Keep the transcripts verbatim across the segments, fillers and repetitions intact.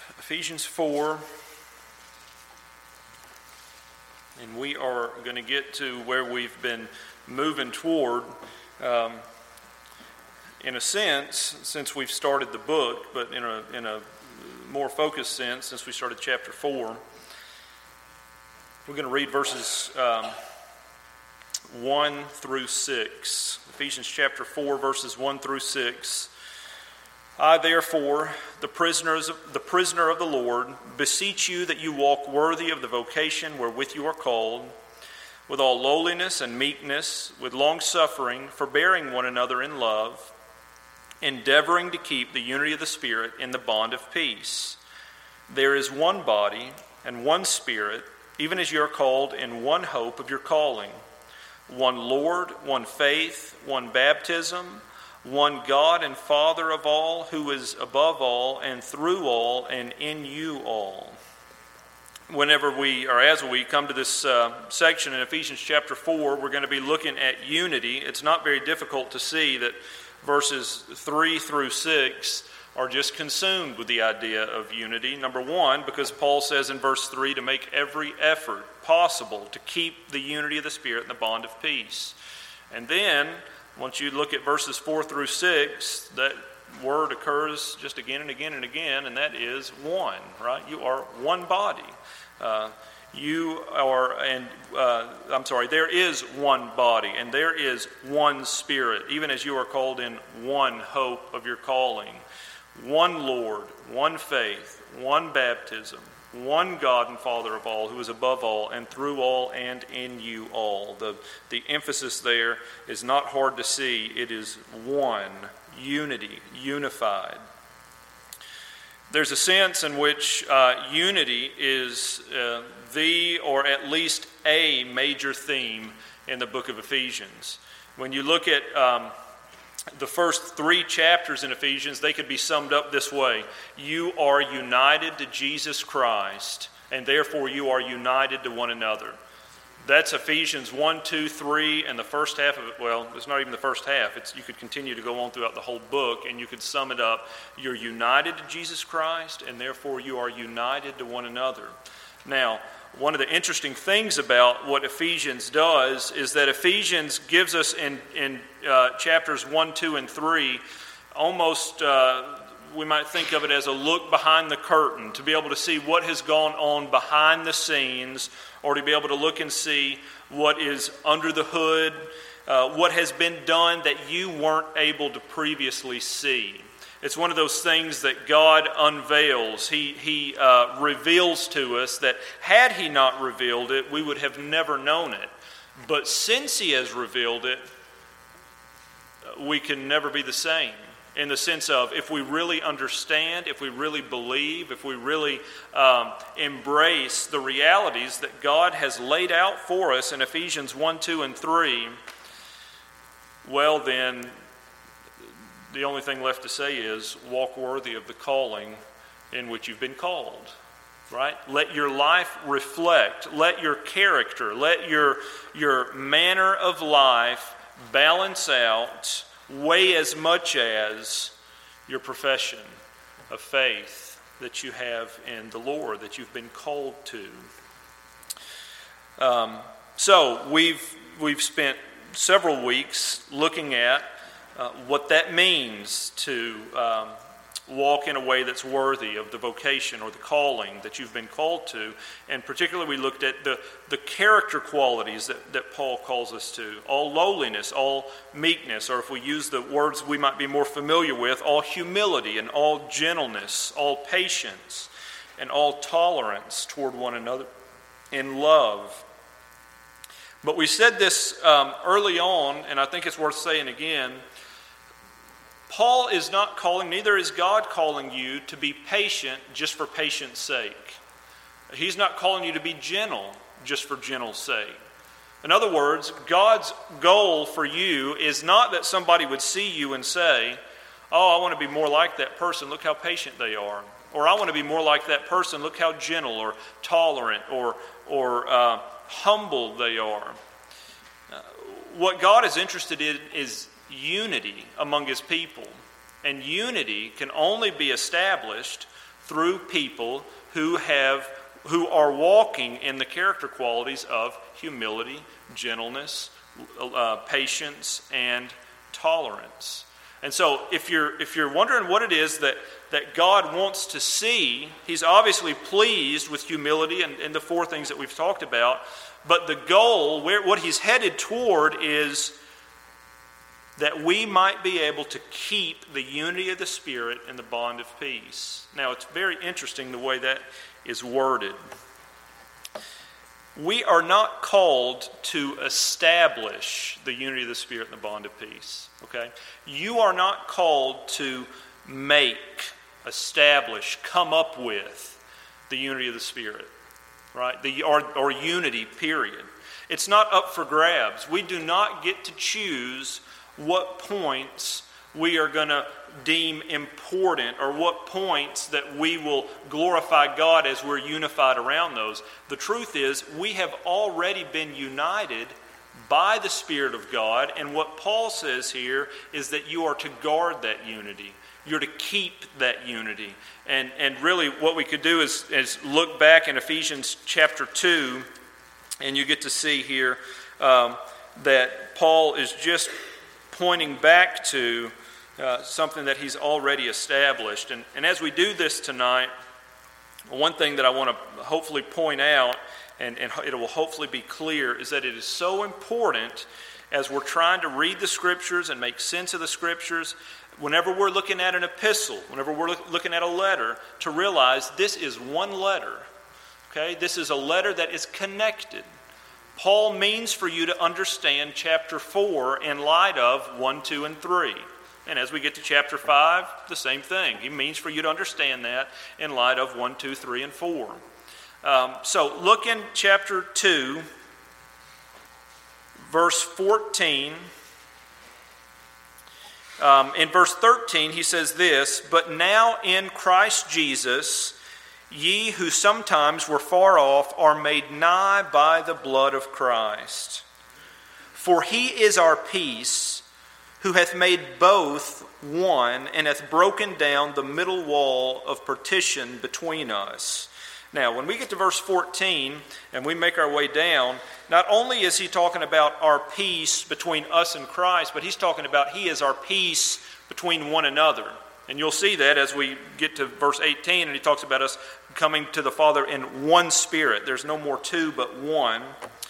Ephesians four, and we are going to get to where we've been moving toward, um, in a sense, since we've started the book, but in a in a more focused sense, since we started chapter four. We're going to read verses um, one through six. Ephesians chapter four, verses one through six. I, therefore, the prisoners, the prisoner of the Lord, beseech you that you walk worthy of the vocation wherewith you are called, with all lowliness and meekness, with long-suffering, forbearing one another in love, endeavoring to keep the unity of the Spirit in the bond of peace. There is one body and one Spirit, even as you are called in one hope of your calling, one Lord, one faith, one baptism, one God and Father of all, who is above all and through all and in you all. Whenever we, or as we come to this uh, section in Ephesians chapter four, we're going to be looking at unity. It's not very difficult to see that verses three through six are just consumed with the idea of unity. Number one, because Paul says in verse three to make every effort possible to keep the unity of the Spirit in the bond of peace. And then, once you look at verses four through six, that word occurs just again and again and again, and that is one, right? You are one body. Uh, you are, and uh, I'm sorry, there is one body, and there is one Spirit, even as you are called in one hope of your calling. One Lord, one faith, one baptism, one God and Father of all, who is above all and through all and in you all. The, the emphasis there is not hard to see. It is one, unity, unified. There's a sense in which uh, unity is uh, the, or at least a, major theme in the book of Ephesians. When you look at um, the first three chapters in Ephesians, they could be summed up this way. You are united to Jesus Christ, and therefore you are united to one another. That's Ephesians one, two, three, and the first half of it. Well, it's not even the first half. It's, you could continue to go on throughout the whole book, and you could sum it up. You're united to Jesus Christ, and therefore you are united to one another. Now, one of the interesting things about what Ephesians does is that Ephesians gives us in, in uh, chapters one, two, and three almost, uh, we might think of it as a look behind the curtain, to be able to see what has gone on behind the scenes, or to be able to look and see what is under the hood, uh, what has been done that you weren't able to previously see. It's one of those things that God unveils. He, he uh, reveals to us that had He not revealed it, we would have never known it. But since He has revealed it, we can never be the same. In the sense of, if we really understand, if we really believe, if we really um, embrace the realities that God has laid out for us in Ephesians one, two, and three, well then, the only thing left to say is, walk worthy of the calling in which you've been called. Right? Let your life reflect, let your character, let your, your manner of life balance out, weigh as much as your profession of faith that you have in the Lord, that you've been called to. Um, so we've we've spent several weeks looking at uh, what that means to um, walk in a way that's worthy of the vocation or the calling that you've been called to. And particularly we looked at the, the character qualities that, that Paul calls us to. All lowliness, all meekness, or if we use the words we might be more familiar with, all humility and all gentleness, all patience and all tolerance toward one another in love. But we said this um, early on, and I think it's worth saying again. Paul is not calling, neither is God calling you to be patient just for patience sake. He's not calling you to be gentle just for gentle's sake. In other words, God's goal for you is not that somebody would see you and say, oh, I want to be more like that person, look how patient they are. Or I want to be more like that person, look how gentle or tolerant or, or uh, humble they are. Uh, what God is interested in is unity among His people. And unity can only be established through people who have who are walking in the character qualities of humility, gentleness, uh, patience, and tolerance. And so if you're if you're wondering what it is that, that God wants to see, he's obviously pleased with humility and, and the four things that we've talked about. But the goal, where what he's headed toward, is that we might be able to keep the unity of the Spirit in the bond of peace. Now, it's very interesting the way that is worded. We are not called to establish the unity of the Spirit in the bond of peace. Okay? You are not called to make, establish, come up with the unity of the Spirit. Right? The, or, or unity, period. It's not up for grabs. We do not get to choose what points we are going to deem important or what points that we will glorify God as we're unified around those. The truth is, we have already been united by the Spirit of God, and what Paul says here is that you are to guard that unity. You're to keep that unity. And and really what we could do is, is look back in Ephesians chapter two, and you get to see here um, that Paul is just pointing back to uh, something that he's already established. And, and as we do this tonight, one thing that I want to hopefully point out, and, and it will hopefully be clear, is that it is so important as we're trying to read the Scriptures and make sense of the Scriptures, whenever we're looking at an epistle, whenever we're look, looking at a letter, to realize this is one letter. Okay? This is a letter that is connected. Paul means for you to understand chapter four in light of one, two, and three. And as we get to chapter five, the same thing. He means for you to understand that in light of one, two, three, and four. Um, so look in chapter two, verse fourteen. Um, in verse thirteen, he says this, "But now in Christ Jesus, ye who sometimes were far off are made nigh by the blood of Christ. For he is our peace, who hath made both one, and hath broken down the middle wall of partition between us." Now, when we get to verse fourteen, and we make our way down, not only is he talking about our peace between us and Christ, but he's talking about he is our peace between one another. And you'll see that as we get to verse eighteen, and he talks about us coming to the Father in one Spirit. There's no more two, but one.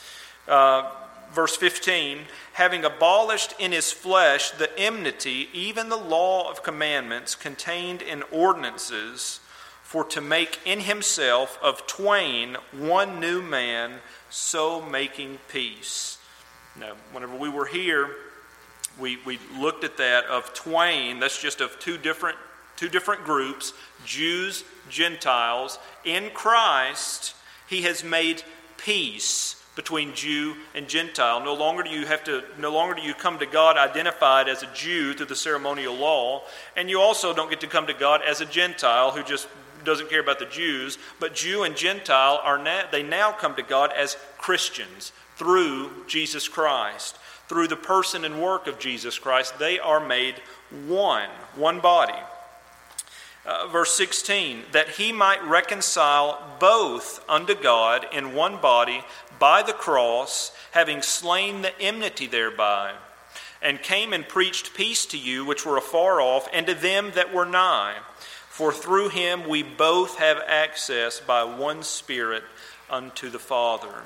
Uh, verse fifteen, "Having abolished in his flesh the enmity, even the law of commandments contained in ordinances, for to make in himself of twain one new man, so making peace." Now, whenever we were here, We we looked at that of twain. That's just of two different two different groups, Jews, Gentiles. In Christ, he has made peace between Jew and Gentile. No longer do you have to. No longer do you come to God identified as a Jew through the ceremonial law, and you also don't get to come to God as a Gentile who just doesn't care about the Jews. But Jew and Gentile are now they now come to God as Christians through Jesus Christ. Through the person and work of Jesus Christ, they are made one, one body. Uh, verse sixteen, "That he might reconcile both unto God in one body by the cross, having slain the enmity thereby, and came and preached peace to you which were afar off, and to them that were nigh. For through him we both have access by one Spirit unto the Father.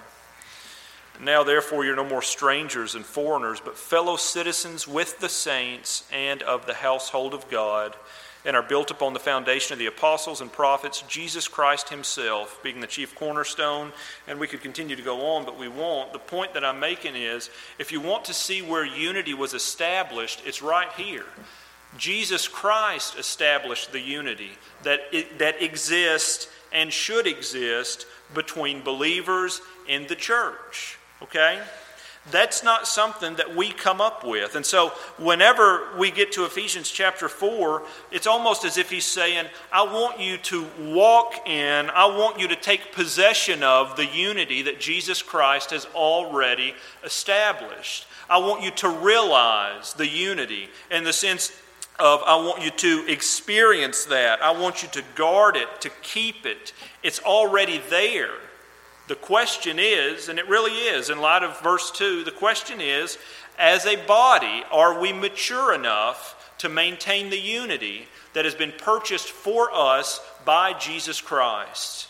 Now therefore you're no more strangers and foreigners, but fellow citizens with the saints and of the household of God, and are built upon the foundation of the apostles and prophets, Jesus Christ himself being the chief cornerstone." And we could continue to go on, but we won't. The point that I'm making is, if you want to see where unity was established, it's right here. Jesus Christ established the unity that it, that exists and should exist between believers in the church. Okay? That's not something that we come up with. And so whenever we get to Ephesians chapter four, it's almost as if he's saying, I want you to walk in, I want you to take possession of the unity that Jesus Christ has already established. I want you to realize the unity in the sense of I want you to experience that. I want you to guard it, to keep it. It's already there. The question is, and it really is, in light of verse two, the question is, as a body, are we mature enough to maintain the unity that has been purchased for us by Jesus Christ?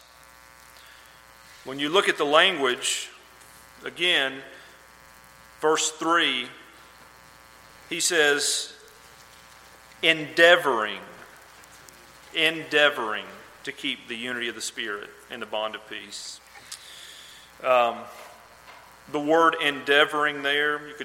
When you look at the language, again, verse three, he says, endeavoring, endeavoring to keep the unity of the Spirit in the bond of peace. Um, the word endeavoring there, you could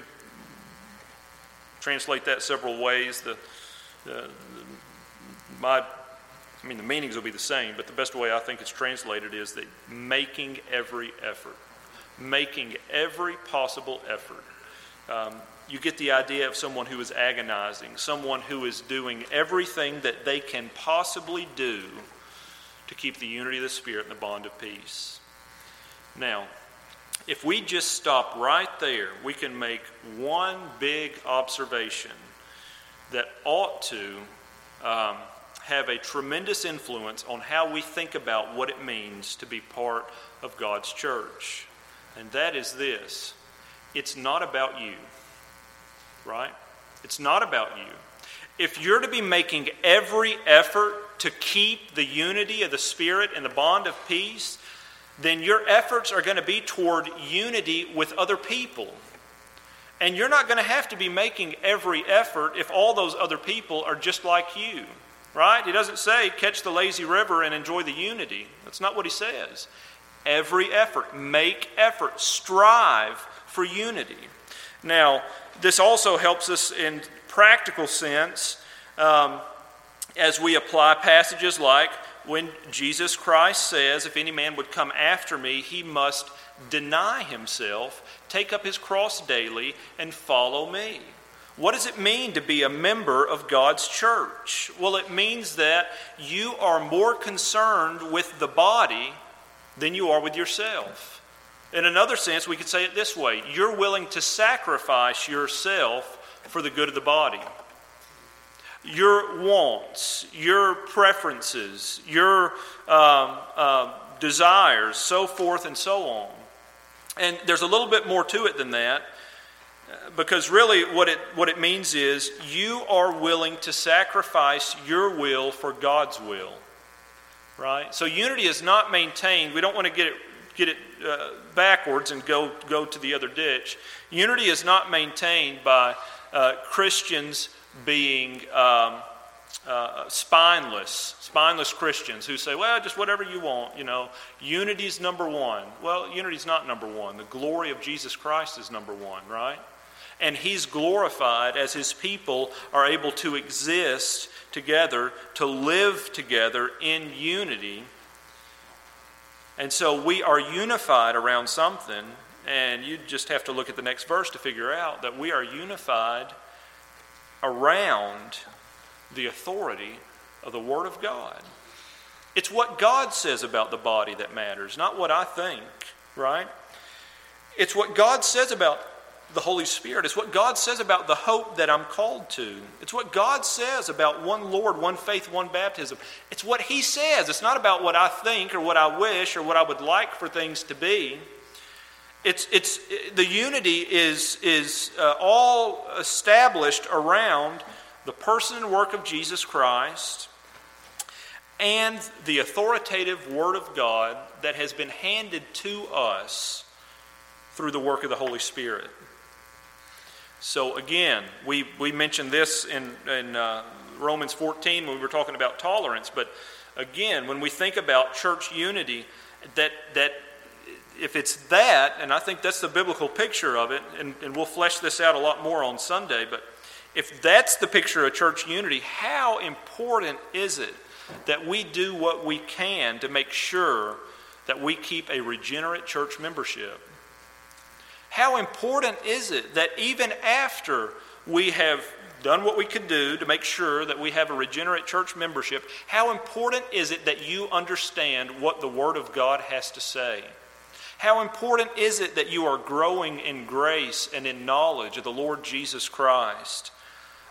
translate that several ways. The, the, my, I mean, the meanings will be the same, but the best way I think it's translated is that making every effort, making every possible effort. Um, you get the idea of someone who is agonizing, someone who is doing everything that they can possibly do to keep the unity of the Spirit and the bond of peace. Now, if we just stop right there, we can make one big observation that ought to um, have a tremendous influence on how we think about what it means to be part of God's church. And that is this: it's not about you, right? It's not about you. If you're to be making every effort to keep the unity of the Spirit and the bond of peace, then your efforts are going to be toward unity with other people. And you're not going to have to be making every effort if all those other people are just like you, right? He doesn't say catch the lazy river and enjoy the unity. That's not what he says. Every effort, make effort, strive for unity. Now, this also helps us in practical sense um, as we apply passages like when Jesus Christ says, if any man would come after me, he must deny himself, take up his cross daily, and follow me. What does it mean to be a member of God's church? Well, it means that you are more concerned with the body than you are with yourself. In another sense, we could say it this way: you're willing to sacrifice yourself for the good of the body. Your wants, your preferences, your um, uh, desires, so forth and so on. And there's a little bit more to it than that, because really what it what it means is you are willing to sacrifice your will for God's will, right? So unity is not maintained. We don't want to get it get it uh, backwards and go go to the other ditch. Unity is not maintained by uh, Christians being um, uh, spineless, spineless Christians who say, well, just whatever you want, you know. Unity's number one. Well, unity's not number one. The glory of Jesus Christ is number one, right? And he's glorified as his people are able to exist together, to live together in unity. And so we are unified around something, and you just have to look at the next verse to figure out that we are unified around the authority of the Word of God. It's what God says about the body that matters, not what I think, right? It's what God says about the Holy Spirit. It's what God says about the hope that I'm called to. It's what God says about one Lord, one faith, one baptism. It's what He says. It's not about what I think or what I wish or what I would like for things to be. It's it's the unity is is uh, all established around the person and work of Jesus Christ and the authoritative Word of God that has been handed to us through the work of the Holy Spirit. So again, we we mentioned this in in uh, Romans fourteen when we were talking about tolerance. But again, when we think about church unity, that that. If it's that, and I think that's the biblical picture of it, and, and we'll flesh this out a lot more on Sunday, but if that's the picture of church unity, how important is it that we do what we can to make sure that we keep a regenerate church membership? How important is it that even after we have done what we could do to make sure that we have a regenerate church membership, how important is it that you understand what the Word of God has to say? How important is it that you are growing in grace and in knowledge of the Lord Jesus Christ?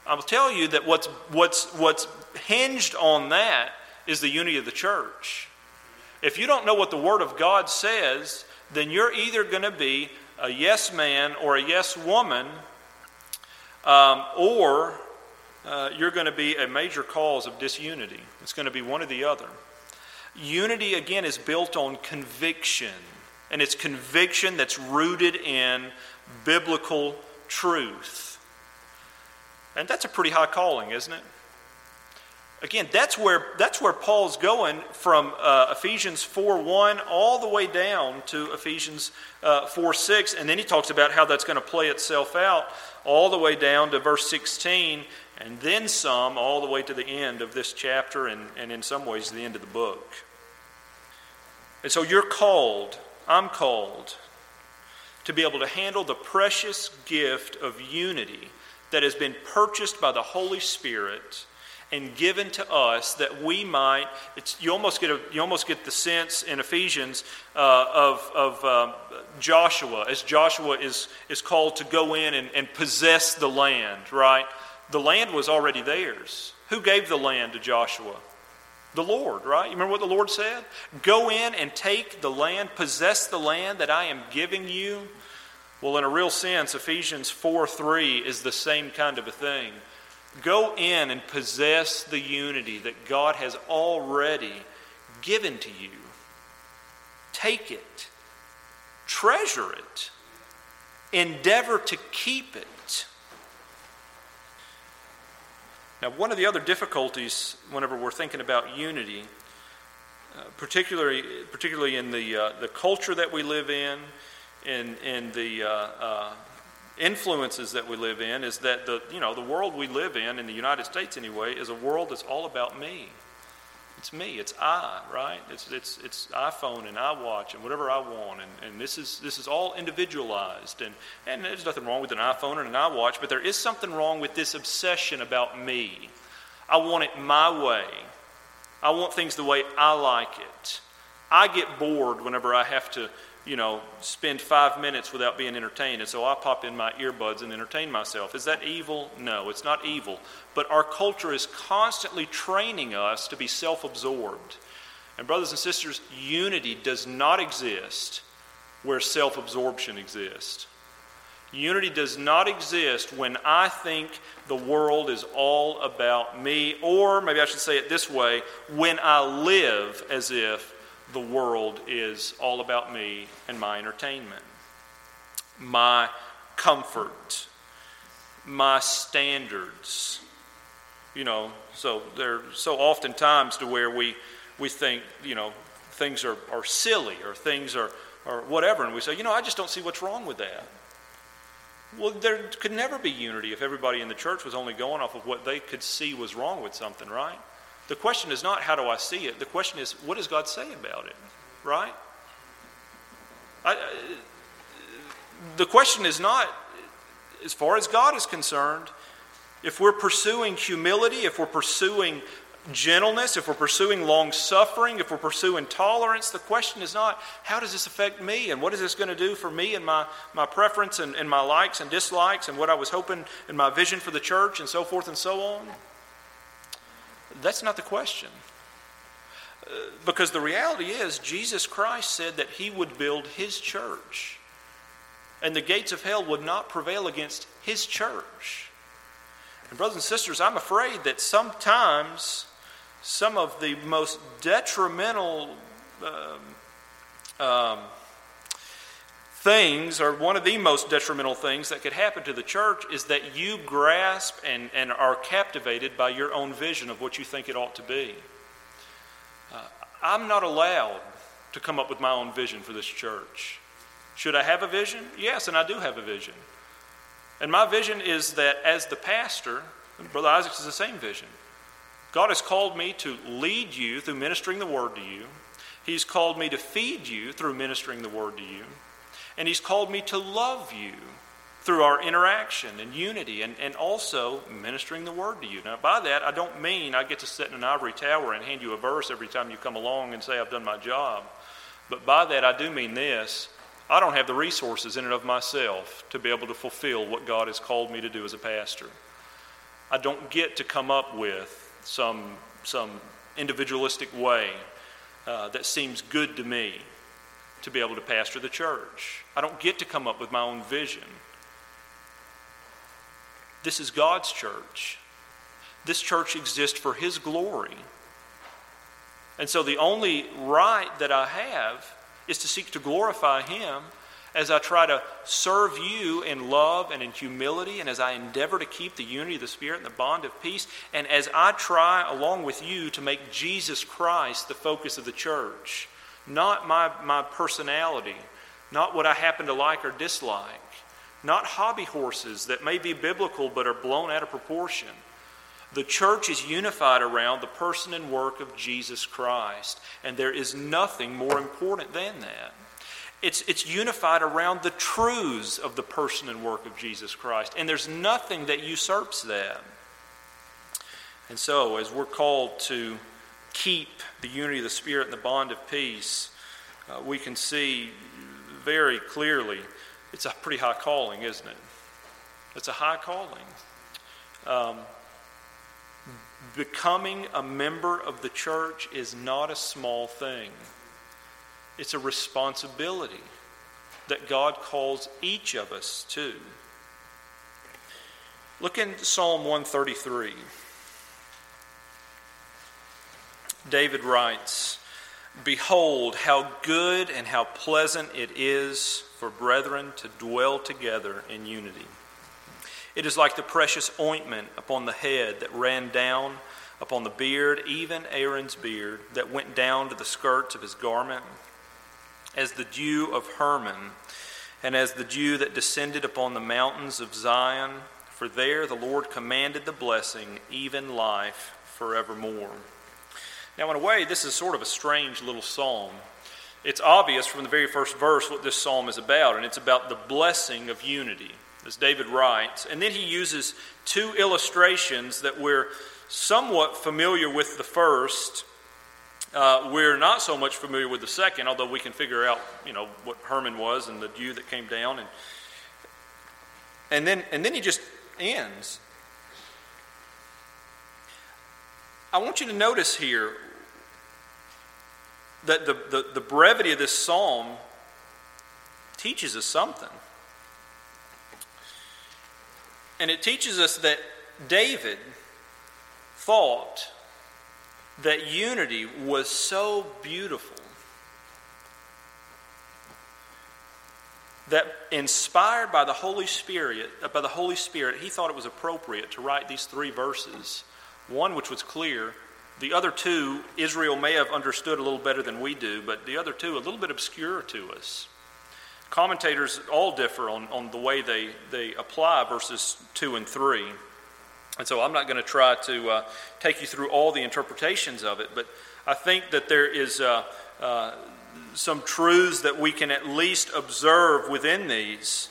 I'll tell you that what's, what's, what's hinged on that is the unity of the church. If you don't know what the Word of God says, then you're either going to be a yes man or a yes woman, um, or uh, you're going to be a major cause of disunity. It's going to be one or the other. Unity, again, is built on conviction, and it's conviction that's rooted in biblical truth. And that's a pretty high calling, isn't it? Again, that's where that's where Paul's going from uh, Ephesians four one all the way down to Ephesians uh, four six, and then he talks about how that's going to play itself out all the way down to verse sixteen, and then some all the way to the end of this chapter, and, and in some ways the end of the book. And so you're called, I'm called, to be able to handle the precious gift of unity that has been purchased by the Holy Spirit and given to us, that we might, it's, you almost get a, you almost get the sense in Ephesians uh, of, of uh, Joshua, as Joshua is, is called to go in and, and possess the land, right? The land was already theirs. Who gave the land to Joshua? The Lord, right? You remember what the Lord said? Go in and take the land, possess the land that I am giving you. Well, in a real sense, Ephesians four three is the same kind of a thing. Go in and possess the unity that God has already given to you. Take it. Treasure it. Endeavor to keep it. Now, one of the other difficulties whenever we're thinking about unity, uh, particularly particularly in the uh, the culture that we live in, in in the uh, uh, influences that we live in, is that the you know the world we live in, in the United States anyway, is a world that's all about me. It's me. It's I, right? It's it's it's iPhone and iWatch and whatever I want, and, and this is this is all individualized, and, and there's nothing wrong with an iPhone and an iWatch, but there is something wrong with this obsession about me. I want it my way. I want things the way I like it. I get bored whenever I have to, you know, spend five minutes without being entertained, and so I pop in my earbuds and entertain myself. Is that evil? No, it's not evil. But our culture is constantly training us to be self-absorbed. And brothers and sisters, unity does not exist where self-absorption exists. Unity does not exist when I think the world is all about me, or maybe I should say it this way, when I live as if the world is all about me and my entertainment, my comfort, my standards. You know, so there are so often times to where we we think, you know, things are, are silly or things are, are whatever, and we say, you know, I just don't see what's wrong with that. Well, there could never be unity if everybody in the church was only going off of what they could see was wrong with something, right? The question is not, how do I see it? The question is, what does God say about it? Right? I, the question is not, as far as God is concerned, if we're pursuing humility, if we're pursuing gentleness, if we're pursuing long-suffering, if we're pursuing tolerance, the question is not, how does this affect me? And what is this going to do for me and my, my preference and, and my likes and dislikes and what I was hoping and my vision for the church and so forth and so on? That's not the question. Uh, because the reality is, Jesus Christ said that he would build his church. And the gates of hell would not prevail against his church. And brothers and sisters, I'm afraid that sometimes some of the most detrimental um, um, things, or one of the most detrimental things that could happen to the church, is that you grasp and, and are captivated by your own vision of what you think it ought to be. Uh, I'm not allowed to come up with my own vision for this church. Should I have a vision? Yes, and I do have a vision. And my vision is that as the pastor, Brother Isaac's is the same vision. God has called me to lead you through ministering the word to you. He's called me to feed you through ministering the word to you. And he's called me to love you through our interaction and unity, and, and also ministering the word to you. Now, by that, I don't mean I get to sit in an ivory tower and hand you a verse every time you come along and say I've done my job. But by that, I do mean this. I don't have the resources in and of myself to be able to fulfill what God has called me to do as a pastor. I don't get to come up with some, some individualistic way uh, that seems good to me to be able to pastor the church. I don't get to come up with my own vision. This is God's church. This church exists for His glory. And so the only right that I have is to seek to glorify Him as I try to serve you in love and in humility, and as I endeavor to keep the unity of the Spirit and the bond of peace, and as I try, along with you, to make Jesus Christ the focus of the church. Not my, my personality, not what I happen to like or dislike, not hobby horses that may be biblical but are blown out of proportion. The church is unified around the person and work of Jesus Christ, and there is nothing more important than that. It's, it's unified around the truths of the person and work of Jesus Christ, and there's nothing that usurps that. And so, as we're called to keep the unity of the Spirit and the bond of peace, uh, we can see very clearly it's a pretty high calling, isn't it? It's a high calling. Um, becoming a member of the church is not a small thing. It's a responsibility that God calls each of us to. Look in Psalm one thirty-three. David writes, "Behold, how good and how pleasant it is for brethren to dwell together in unity. It is like the precious ointment upon the head that ran down upon the beard, even Aaron's beard, that went down to the skirts of his garment, as the dew of Hermon, and as the dew that descended upon the mountains of Zion. For there the Lord commanded the blessing, even life forevermore." Now, in a way, this is sort of a strange little psalm. It's obvious from the very first verse what this psalm is about, and it's about the blessing of unity, as David writes. And then he uses two illustrations that we're somewhat familiar with the first. Uh, we're not so much familiar with the second, although we can figure out, you know, what Hermon was and the dew that came down. And, and, then, and then he just ends. I want you to notice here that the, the, the brevity of this psalm teaches us something. And it teaches us that David thought that unity was so beautiful that, inspired by the Holy Spirit, by the Holy Spirit, he thought it was appropriate to write these three verses. One which was clear. The other two, Israel may have understood a little better than we do, but the other two, a little bit obscure to us. Commentators all differ on, on the way they, they apply verses two and three. And so I'm not going to try to uh, take you through all the interpretations of it, but I think that there is uh, uh, some truths that we can at least observe within these.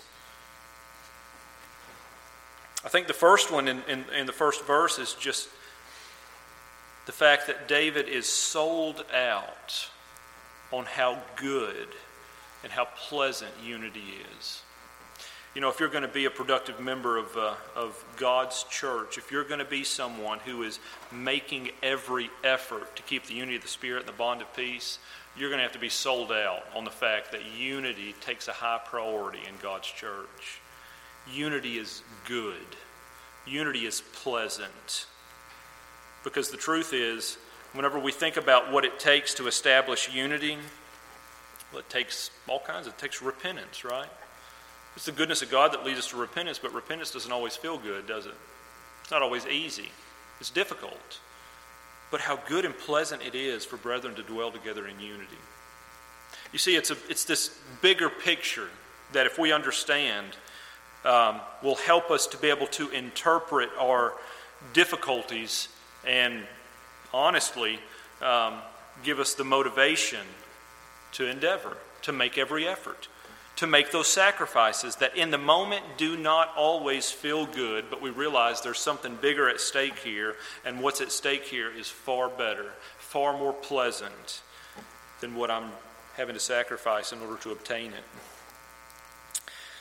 I think the first one in, in, in the first verse is just the fact that David is sold out on how good and how pleasant unity is. You know, if you're going to be a productive member of, uh, of God's church, if you're going to be someone who is making every effort to keep the unity of the Spirit and the bond of peace, you're going to have to be sold out on the fact that unity takes a high priority in God's church. Unity is good. Unity is pleasant. Because the truth is, whenever we think about what it takes to establish unity, well, it takes all kinds of, it takes repentance, right? It's the goodness of God that leads us to repentance, but repentance doesn't always feel good, does it? It's not always easy. It's difficult. But how good and pleasant it is for brethren to dwell together in unity. You see, it's a, it's this bigger picture that, if we understand, um, will help us to be able to interpret our difficulties and, honestly, um, give us the motivation to endeavor, to make every effort, to make those sacrifices that in the moment do not always feel good, but we realize there's something bigger at stake here, and what's at stake here is far better, far more pleasant than what I'm having to sacrifice in order to obtain it.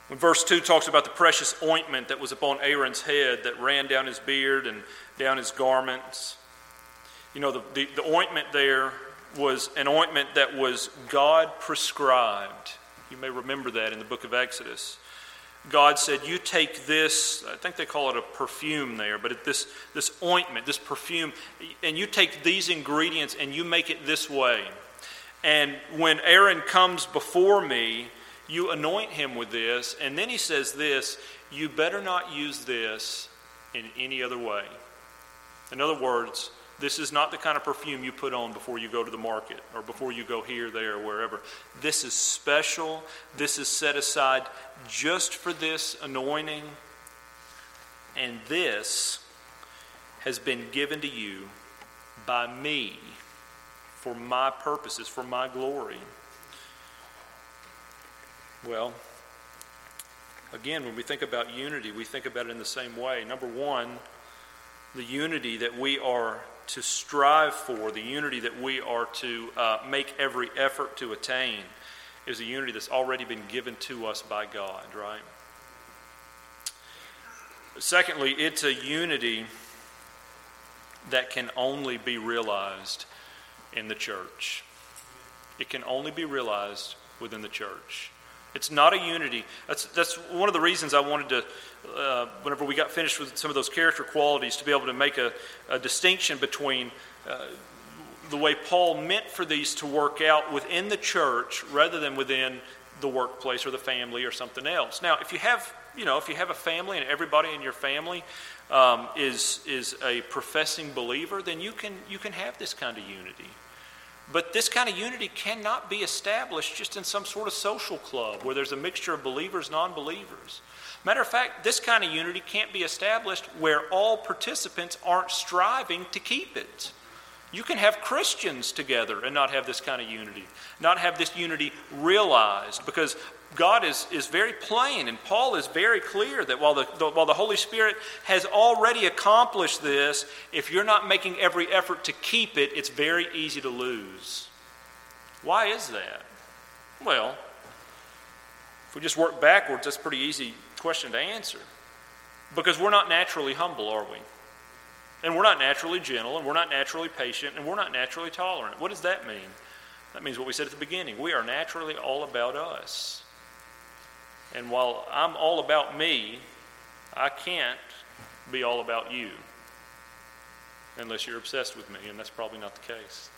When verse two talks about the precious ointment that was upon Aaron's head that ran down his beard and down his garments, you know, the, the, the ointment there was an ointment that was God prescribed. You may remember that in the book of Exodus. God said, you take this, I think they call it a perfume there, but this, this ointment, this perfume, and you take these ingredients and you make it this way. And when Aaron comes before me, you anoint him with this. And then he says this, you better not use this in any other way. In other words, this is not the kind of perfume you put on before you go to the market or before you go here, there, or wherever. This is special. This is set aside just for this anointing. And this has been given to you by me for my purposes, for my glory. Well, again, when we think about unity, we think about it in the same way. Number one, the unity that we are to strive for, the unity that we are to uh, make every effort to attain, is a unity that's already been given to us by God, right? Secondly, it's a unity that can only be realized in the church. It can only be realized within the church. It's not a unity. That's that's one of the reasons I wanted to, uh, whenever we got finished with some of those character qualities, to be able to make a, a distinction between uh, the way Paul meant for these to work out within the church rather than within the workplace or the family or something else. Now, if you have, you know, if you have a family and everybody in your family um, is is a professing believer, then you can you can have this kind of unity. But this kind of unity cannot be established just in some sort of social club where there's a mixture of believers, non-believers. Matter of fact, this kind of unity can't be established where all participants aren't striving to keep it. You can have Christians together and not have this kind of unity, not have this unity realized, because God is, is very plain, and Paul is very clear that while the, the while the Holy Spirit has already accomplished this, if you're not making every effort to keep it, it's very easy to lose. Why is that? Well, if we just work backwards, that's a pretty easy question to answer. Because we're not naturally humble, are we? And we're not naturally gentle, and we're not naturally patient, and we're not naturally tolerant. What does that mean? That means what we said at the beginning. We are naturally all about us. And while I'm all about me, I can't be all about you. Unless you're obsessed with me, and that's probably not the case.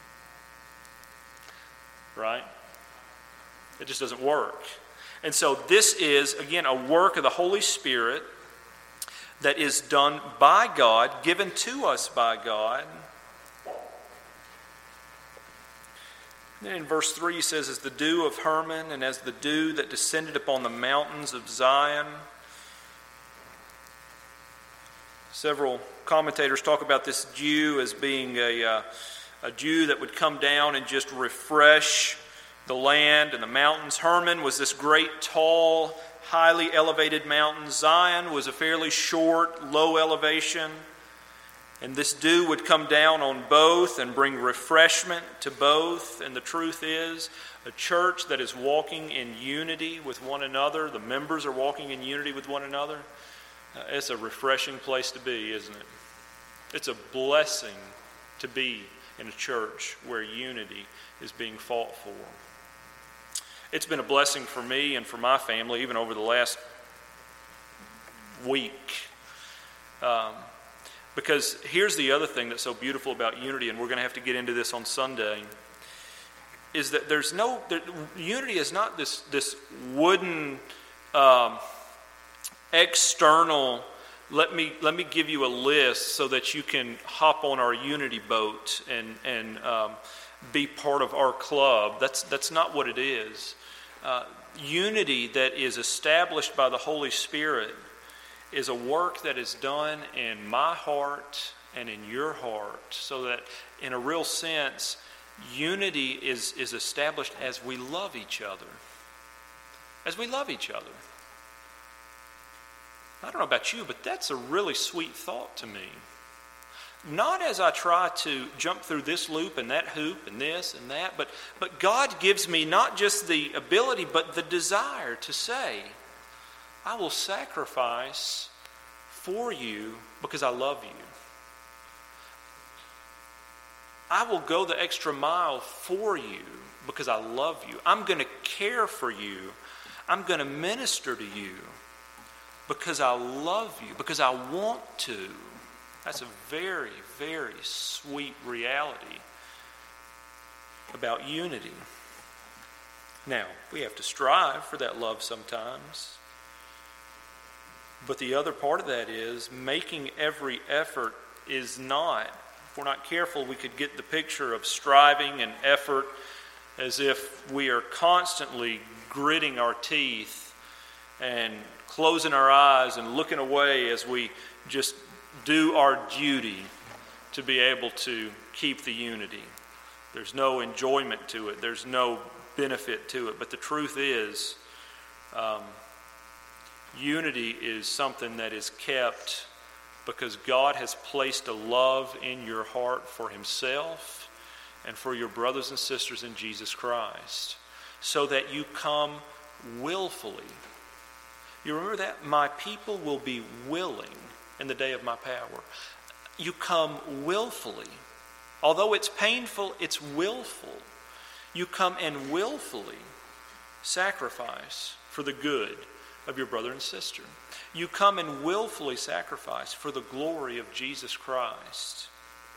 Right? It just doesn't work. And so this is, again, a work of the Holy Spirit that is done by God, given to us by God. Then in verse three he says, as the dew of Hermon and as the dew that descended upon the mountains of Zion. Several commentators talk about this dew as being a, uh, a dew that would come down and just refresh the land and the mountains. Hermon was this great, tall, highly elevated mountain. Zion was a fairly short, low elevation. And this dew would come down on both and bring refreshment to both. And the truth is, a church that is walking in unity with one another, the members are walking in unity with one another, uh, it's a refreshing place to be, isn't it? It's a blessing to be in a church where unity is being fought for. It's been a blessing for me and for my family, even over the last week. Um, because here's the other thing that's so beautiful about unity, and we're going to have to get into this on Sunday, is that there's no, there, unity is not this, this wooden, um, external, let me, let me give you a list so that you can hop on our unity boat and, and um, be part of our club. That's, that's not what it is. Uh, unity that is established by the Holy Spirit is a work that is done in my heart and in your heart, so that in a real sense, unity is, is established as we love each other. As we love each other. I don't know about you, but that's a really sweet thought to me. Not as I try to jump through this loop and that hoop and this and that, but, but God gives me not just the ability, but the desire to say, I will sacrifice for you because I love you. I will go the extra mile for you because I love you. I'm going to care for you. I'm going to minister to you because I love you, because I want to. That's a very, very sweet reality about unity. Now, we have to strive for that love sometimes. But the other part of that is making every effort is not. If we're not careful, we could get the picture of striving and effort as if we are constantly gritting our teeth and closing our eyes and looking away as we just do our duty to be able to keep the unity. There's no enjoyment to it. There's no benefit to it. But the truth is, um, unity is something that is kept because God has placed a love in your heart for himself and for your brothers and sisters in Jesus Christ, so that you come willfully. You remember that? My people will be willing in the day of my power. You come willfully. Although it's painful, it's willful. You come and willfully sacrifice for the good of your brother and sister. You come and willfully sacrifice for the glory of Jesus Christ.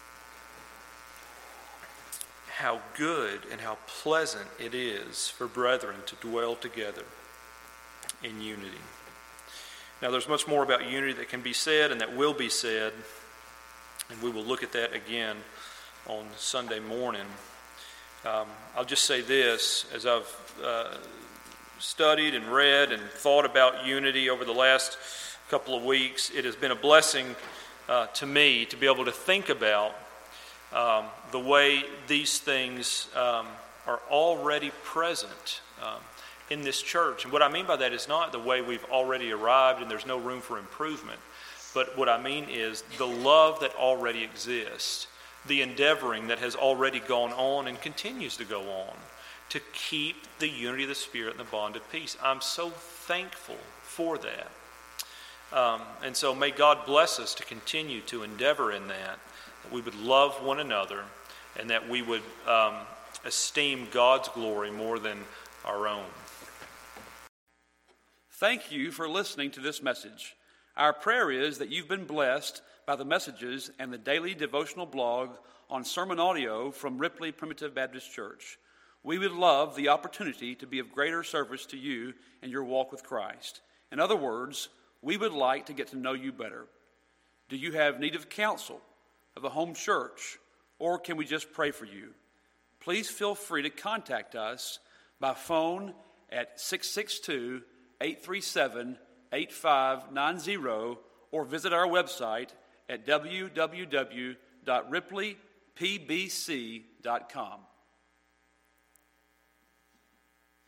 How good and how pleasant it is for brethren to dwell together in unity. Now, there's much more about unity that can be said and that will be said, and we will look at that again on Sunday morning. Um, I'll just say this, as I've uh, studied and read and thought about unity over the last couple of weeks, it has been a blessing uh, to me to be able to think about um, the way these things um, are already present um, in this church. And what I mean by that is not the way we've already arrived and there's no room for improvement, but what I mean is the love that already exists, the endeavoring that has already gone on and continues to go on to keep the unity of the Spirit and the bond of peace. I'm so thankful for that. Um, and so may God bless us to continue to endeavor in that, that we would love one another and that we would um, esteem God's glory more than our own. Thank you for listening to this message. Our prayer is that you've been blessed by the messages and the daily devotional blog on sermon audio from Ripley Primitive Baptist Church. We would love the opportunity to be of greater service to you in your walk with Christ. In other words, we would like to get to know you better. Do you have need of counsel, of a home church, or can we just pray for you? Please feel free to contact us by phone at six six two, eight three seven, eight five nine zero or visit our website at w w w dot ripley p b c dot com.